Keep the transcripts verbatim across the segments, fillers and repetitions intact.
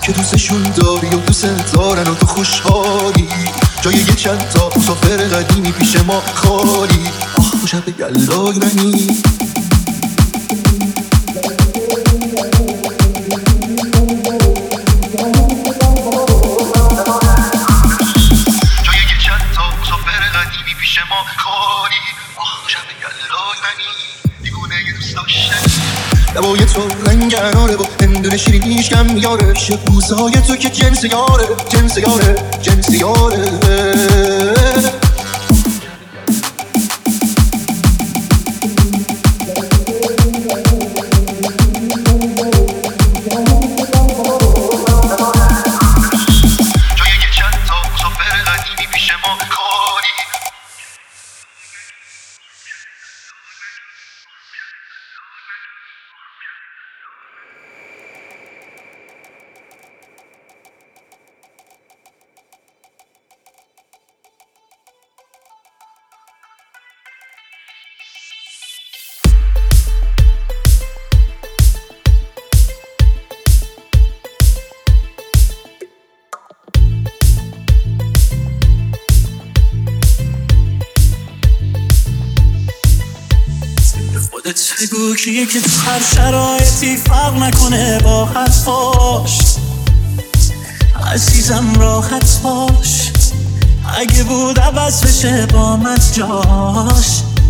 که دوستشون داری و دوست دارن و تو خوشحالی. جای یه چند تا مسافر قدیمی پیش ما خالی. آه شب یلای منی پیش ما خالی. آه شب یلای منی دیگونه یه دوست داشتنی. لبای تو رنگناره و هندونه شیرینیش کم یاره. بوسای تو که جنس یاره جنس یاره جنس یاره. جای یه چند تا مسافر قدیمی پیش ما خالی. خودت بگو کیه که تو هر شرایطی فرق نکنه با حرفاش. عزیزم راحت باش اگه بود عوض بشه با من جاش.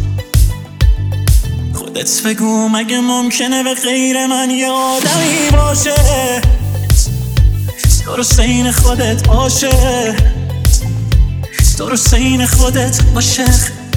خودت بگو مگه ممکنه به غیر من یه آدمی باشه درست این خودت باشه درست این خودت باشه.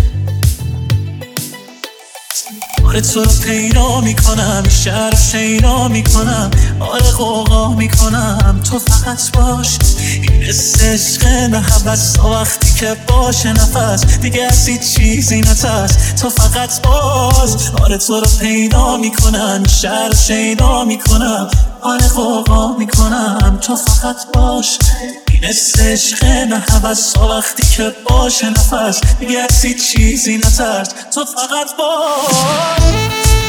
آره تو رو پیدا میکنم شهر شیدا میکنم آره قوقا میکنم تو فقط باش. این حس عشق نه حوث وقتی که باشه نفس دیگه از هیچ چیزی نترس تو فقط باش. آره تو رو پیدا میکنم شهر شیدا میکنم آره قوقا میکنم تو فقط باش. این حس عشق نه حوث وقتی که باشه نفس دیگه از هیچ چیزی نترس تو فقط باش.